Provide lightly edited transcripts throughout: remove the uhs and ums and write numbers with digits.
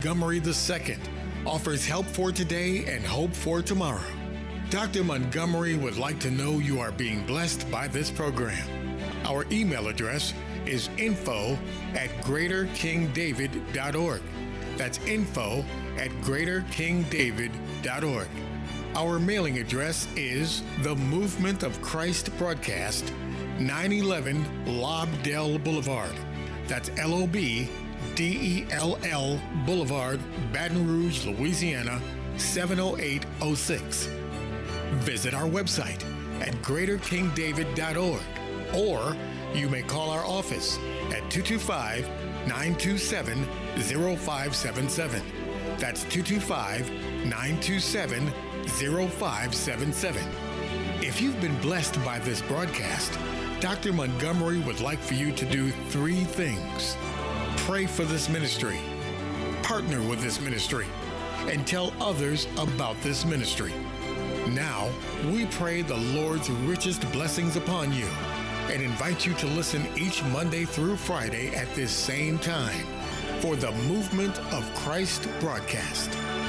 Montgomery II offers help for today and hope for tomorrow. Dr. Montgomery would like to know you are being blessed by this program. Our email address is info@greaterkingdavid.org. That's info@greaterkingdavid.org. Our mailing address is The Movement of Christ Broadcast, 911 Lobdell Boulevard. That's LOBDELL Boulevard, Baton Rouge, Louisiana, 70806. Visit our website at greaterkingdavid.org, or you may call our office at 225-927-0577. That's 225-927-0577. If you've been blessed by this broadcast, Dr. Montgomery would like for you to do 3 things. Pray for this ministry, partner with this ministry, and tell others about this ministry. Now, we pray the Lord's richest blessings upon you and invite you to listen each Monday through Friday at this same time for the Movement of Christ broadcast.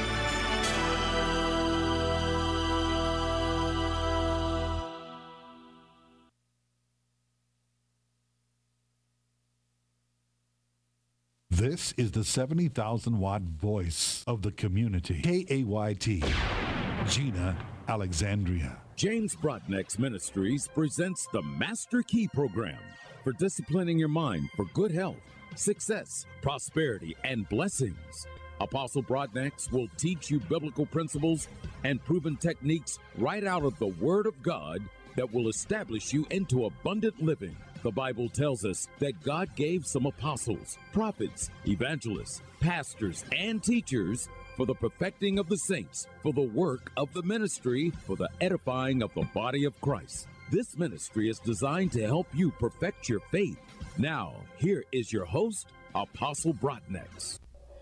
This is the 70,000-watt voice of the community. KAYT, Gina, Alexandria. James Broadnax Ministries presents the Master Key Program for disciplining your mind for good health, success, prosperity, and blessings. Apostle Broadnax will teach you biblical principles and proven techniques right out of the Word of God that will establish you into abundant living. The Bible tells us that God gave some apostles, prophets, evangelists, pastors, and teachers for the perfecting of the saints, for the work of the ministry, for the edifying of the body of Christ. This ministry is designed to help you perfect your faith. Now, here is your host, Apostle Broadnax.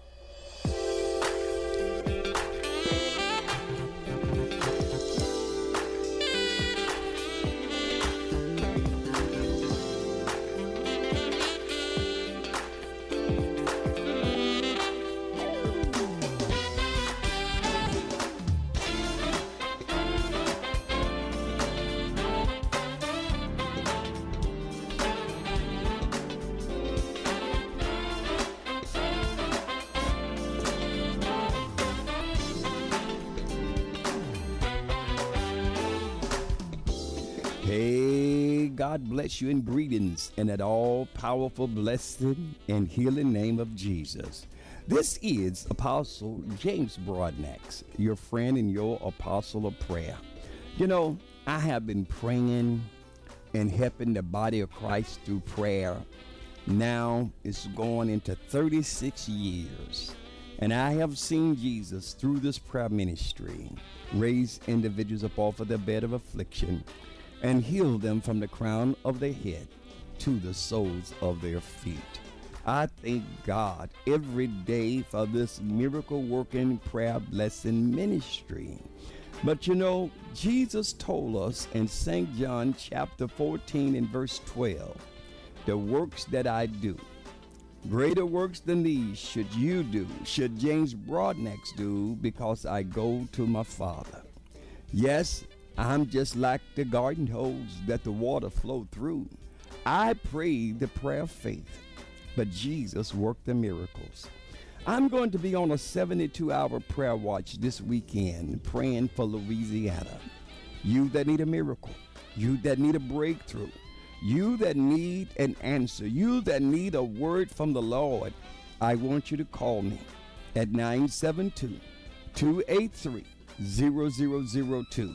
Hey, God bless you and greetings in that all-powerful, blessed, and healing name of Jesus. This is Apostle James Broadnax, your friend and your apostle of prayer. You know, I have been praying and helping the body of Christ through prayer. Now it's going into 36 years. And I have seen Jesus through this prayer ministry raise individuals up off of their bed of affliction and heal them from the crown of their head to the soles of their feet. I thank God every day for this miracle-working prayer blessing ministry. But you know, Jesus told us in St. John chapter 14 and verse 12, the works that I do, greater works than these should you do, should James Broadnax do, because I go to my Father. Yes, I'm just like the garden hose that the water flowed through. I prayed the prayer of faith, but Jesus worked the miracles. I'm going to be on a 72-hour prayer watch this weekend praying for Louisiana. You that need a miracle, you that need a breakthrough, you that need an answer, you that need a word from the Lord, I want you to call me at 972-283-0002.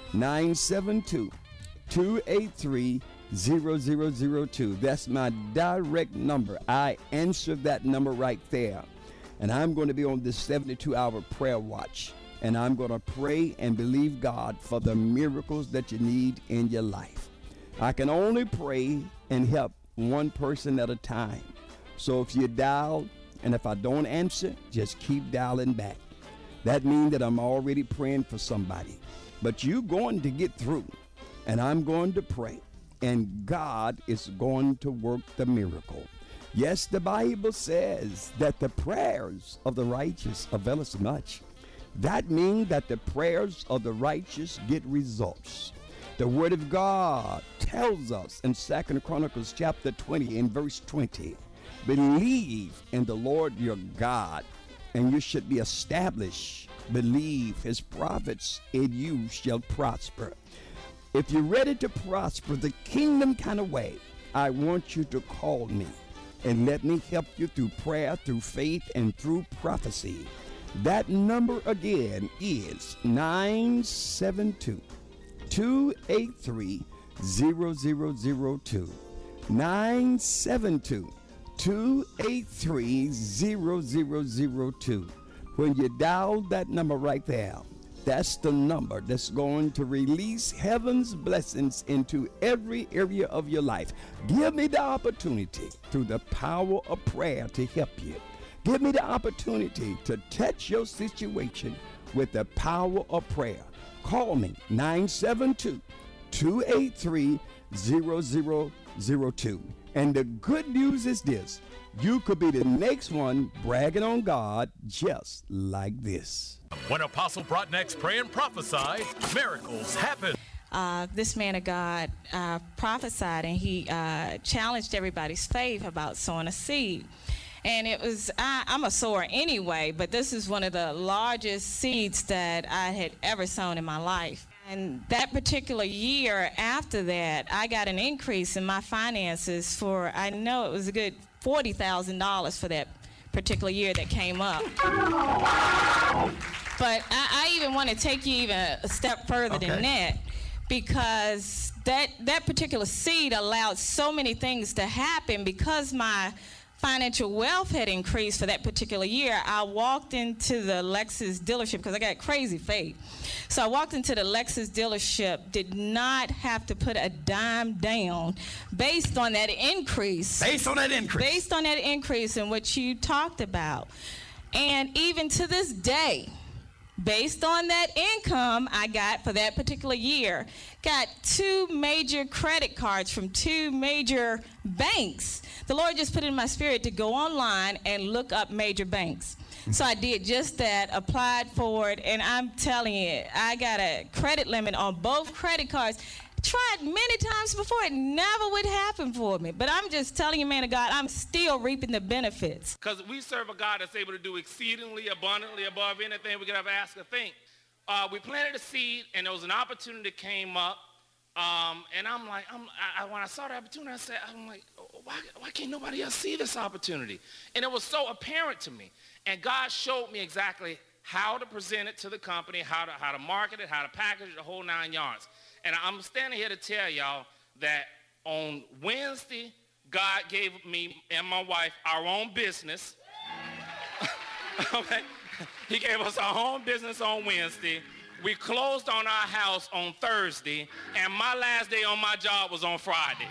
972-283-0002. That's my direct number. I answer that number right there. And I'm going to be on this 72-hour prayer watch. And I'm going to pray and believe God for the miracles that you need in your life. I can only pray and help one person at a time. So if you dial, and if I don't answer, just keep dialing back. That means that I'm already praying for somebody. But you're going to get through, and I'm going to pray, and God is going to work the miracle. Yes, the Bible says that the prayers of the righteous avail us much. That means that the prayers of the righteous get results. The Word of God tells us in 2 Chronicles chapter 20 and verse 20, believe in the Lord your God, and you should be established. Believe his prophets, and you shall prosper. If you're ready to prosper the kingdom kind of way, I want you to call me and let me help you through prayer, through faith, and through prophecy. That number again is 972-283-0002. 972-283-0002. When you dial that number right there, that's the number that's going to release heaven's blessings into every area of your life. Give me the opportunity through the power of prayer to help you. Give me the opportunity to touch your situation with the power of prayer. Call me, 972-283-0002. And the good news is this: you could be the next one bragging on God just like this. When Apostle Broadnax pray and prophesy, miracles happen. This man of God prophesied, and he challenged everybody's faith about sowing a seed. And it was, I'm a sower anyway, but this is one of the largest seeds that I had ever sown in my life. And that particular year after that, I got an increase in my finances for, I know it was a good $40,000 for that particular year that came up. But I even want to take you even a step further than that, because that particular seed allowed so many things to happen. Because my financial wealth had increased for that particular year, I walked into the Lexus dealership because I got crazy faith. So I walked into the Lexus dealership, did not have to put a dime down based on that increase. Based on that increase. Based on that increase in what you talked about. And even to this day, based on that income I got for that particular year, got 2 major credit cards from 2 major banks. The Lord just put it in my spirit to go online and look up major banks. So I did just that, applied for it, and I'm telling you, I got a credit limit on both credit cards. Tried many times before, it never would happen for me. But I'm just telling you, man of God, I'm still reaping the benefits. Because we serve a God that's able to do exceedingly abundantly above anything we could ever ask or think. We planted a seed, and there was an opportunity that came up. And I'm like, when I saw the opportunity, I said, I'm like, why can't nobody else see this opportunity? And it was so apparent to me. And God showed me exactly how to present it to the company, how to market it, how to package it, the whole 9 yards. And I'm standing here to tell y'all that on Wednesday, God gave me and my wife our own business. Okay? He gave us our own business on Wednesday. We closed on our house on Thursday, and my last day on my job was on Friday.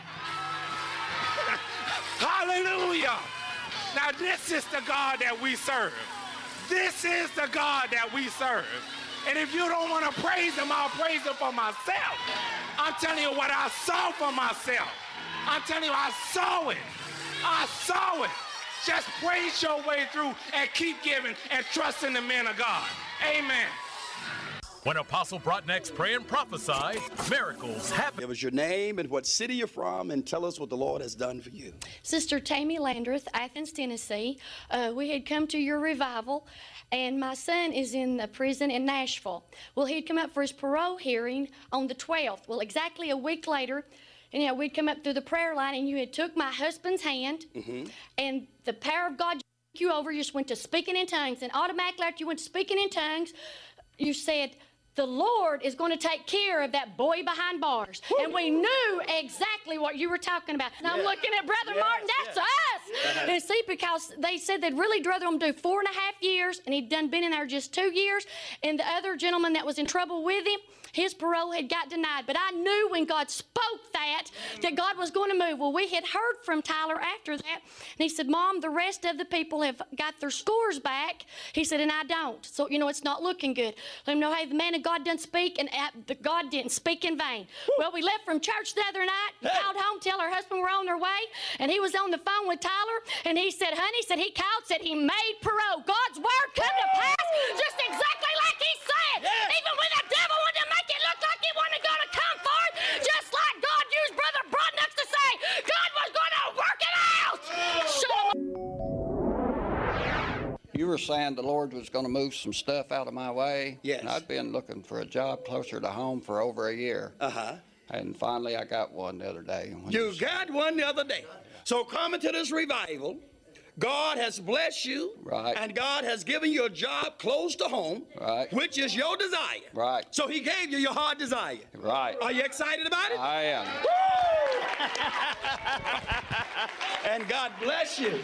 Hallelujah! Now this is the God that we serve. This is the God that we serve. And if you don't want to praise him, I'll praise him for myself. I'm telling you what I saw for myself. I'm telling you, I saw it. I saw it. Just praise your way through and keep giving and trust in the man of God. Amen. When Apostle Broadnax pray and prophesy, miracles happen. Give us your name and what city you're from, and tell us what the Lord has done for you. Sister Tammy Landreth, Athens, Tennessee. We had come to your revival, and my son is in the prison in Nashville. Well, he'd come up for his parole hearing on the 12th. Well, exactly a week later, and we'd come up through the prayer line, and you had took my husband's hand, and the power of God took you over. You just went to speaking in tongues, and automatically after you went to speaking in tongues, you said, the Lord is going to take care of that boy behind bars. Woo. And we knew exactly what you were talking about. And I'm looking at Brother Martin, that's us. And see, because they said they'd really rather him do 4.5 years, and he'd been in there just 2 years. And the other gentleman that was in trouble with him, his parole had got denied. But I knew when God spoke that God was going to move. Well, we had heard from Tyler after that. And he said, Mom, the rest of the people have got their scores back. He said, and I don't. So, it's not looking good. Let him know, hey, the man of God didn't speak, and God didn't speak in vain. Well, we left from church the other night, called home, tell her husband we're on their way, and he was on the phone with Tyler, and he said, honey, he called, said he made Perot. God's word come to pass just exactly like he said. Even when the devil wanted to make it look like he wasn't going to come forth, just like God used Brother Broadnax to say, God was going to work it out. You were saying the Lord was going to move some stuff out of my way. Yes. And I'd been looking for a job closer to home for over a year. Uh-huh. And finally I got one the other day. You got one the other day. So coming to this revival, God has blessed you. Right. And God has given you a job close to home. Right. Which is your desire. Right. So he gave you your heart desire. Right. Are you excited about it? I am. And God bless you.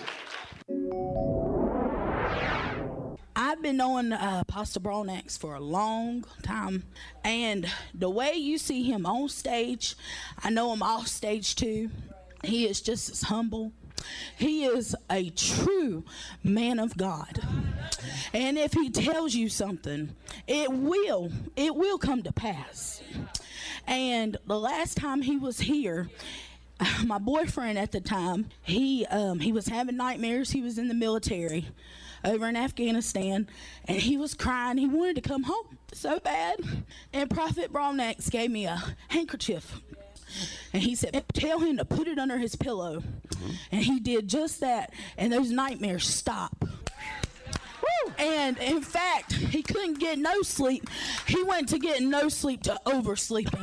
I've been knowing Pastor Broadnax for a long time, and the way you see him on stage, I know him off stage too. He is just as humble. He is a true man of God. And if he tells you something, it will come to pass. And the last time he was here, my boyfriend at the time, he was having nightmares. He was in the military over in Afghanistan, and he was crying. He wanted to come home so bad. And Prophet Broadnax gave me a handkerchief, and he said, tell him to put it under his pillow. And he did just that, and those nightmares stopped. And in fact, he couldn't get no sleep. He went to getting no sleep to oversleeping.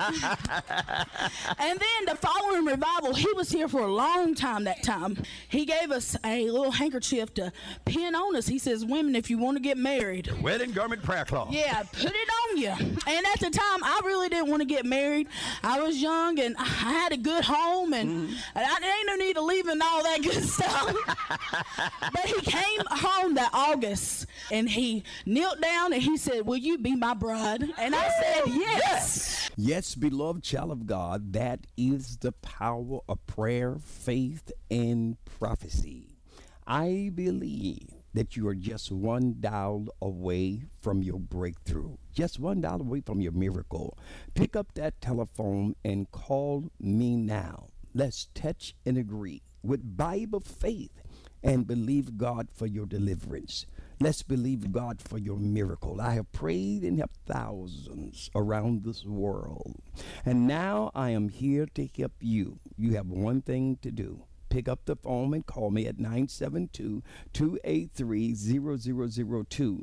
And then the following revival, he was here for a long time that time. He gave us a little handkerchief to pin on us. He says, women, if you want to get married. Wedding garment prayer cloth. Yeah, put it on you. And at the time, I really didn't want to get married. I was young, and I had a good home, and I ain't no need of leaving all that good stuff. But he came home that August, and he knelt down and he said, will you be my bride? And I said, yes. Yes, beloved child of God, that is the power of prayer, faith, and prophecy. I believe that you are just one dial away from your breakthrough, just one dial away from your miracle. Pick up that telephone and call me now. Let's touch and agree with Bible faith and believe God for your deliverance. Let's believe God for your miracle. I have prayed and have thousands around this world. And now I am here to help you. You have one thing to do. Pick up the phone and call me at 972-283-0002.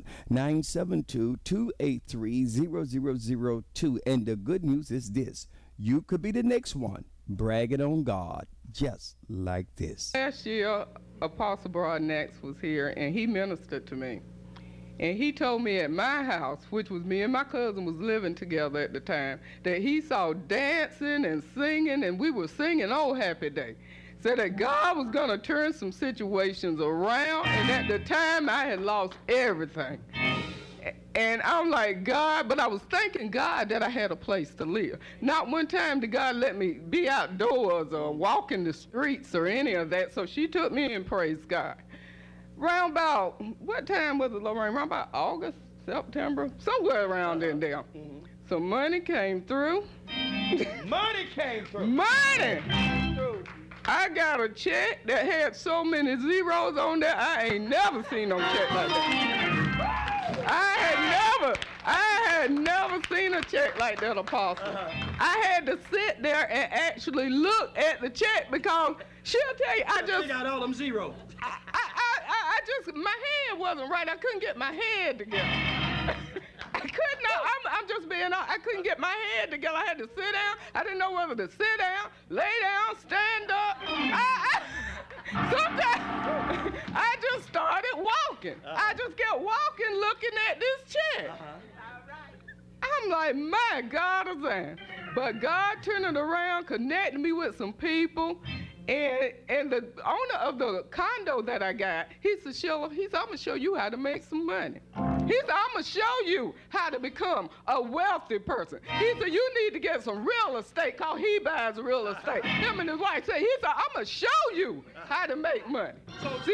972-283-0002. And the good news is this. You could be the next one bragging on God just like this. Last year, Apostle Broadnax was here, and he ministered to me. And he told me at my house, which was me and my cousin was living together at the time, that he saw dancing and singing, and we were singing Oh Happy Day. Said that God was going to turn some situations around, and at the time I had lost everything. And I'm like, God, but I was thanking God that I had a place to live. Not one time did God let me be outdoors or walk in the streets or any of that, so she took me and praised God. Round about, what time was it, Lorraine? Round about August, September, somewhere around in there. So money came through. Money came through. Money! I got a check that had so many zeros on there, I ain't never seen no check like that. I had never seen a check like that, Apostle. I had to sit there and actually look at the check because she'll tell you, I got all them zeros. I just, my head wasn't right. I couldn't get my head together. I could not, I'm just being honest. I couldn't get my head together. I had to sit down. I didn't know whether to sit down, lay down, stand up. Sometimes I just started walking. I just kept walking looking at this chair. I'm like, my God of Zion. But God turned it around, connected me with some people. And the owner of the condo that I got, he said, I'm going to show you how to make some money. He said, I'm going to show you how to become a wealthy person. He said, you need to get some real estate, because he buys real estate. Him and his wife said, he said, I'm going to show you how to make money.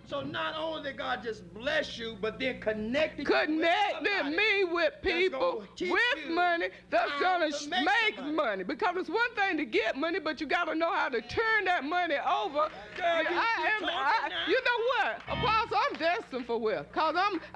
So not only did God just bless you, but then connected me with people with money that's going to make money. Because it's one thing to get money, but you got to know how to turn that money over. Girl, you know what, Apostle, I'm destined for wealth. Because